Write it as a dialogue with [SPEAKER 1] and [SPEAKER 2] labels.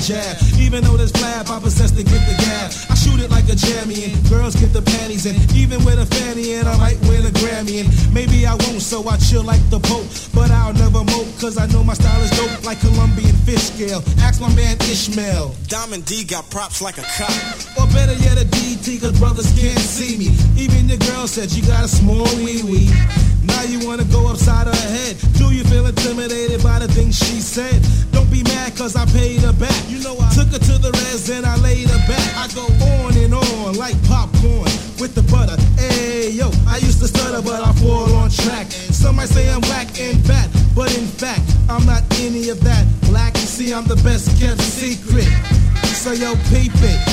[SPEAKER 1] jab. Even though there's flab, I possess to get the gab. I shoot it like a jammy and girls get the panties in. Even with a fanny and I might win a Grammy and maybe I won't, so I chill like the Pope. But I'll never mope, cause I know my style is dope like Colombian fish scale. Ask my man Ishmael.
[SPEAKER 2] Diamond D got props like a cop.
[SPEAKER 1] Or better yet a DT, cause brothers can't see me. Even your girl said you got a small wee-wee. Now you wanna go upside her head. Do you feel intimidated by the things she said? Don't be mad cause I paid her back. You know I took her to the res and I laid her back. I go on and on like popcorn with the butter. Hey yo, I used to stutter but I fall on track. Some might say I'm whack and fat, but in fact I'm not any of that. Black, you see I'm the best kept secret. So yo, peep it.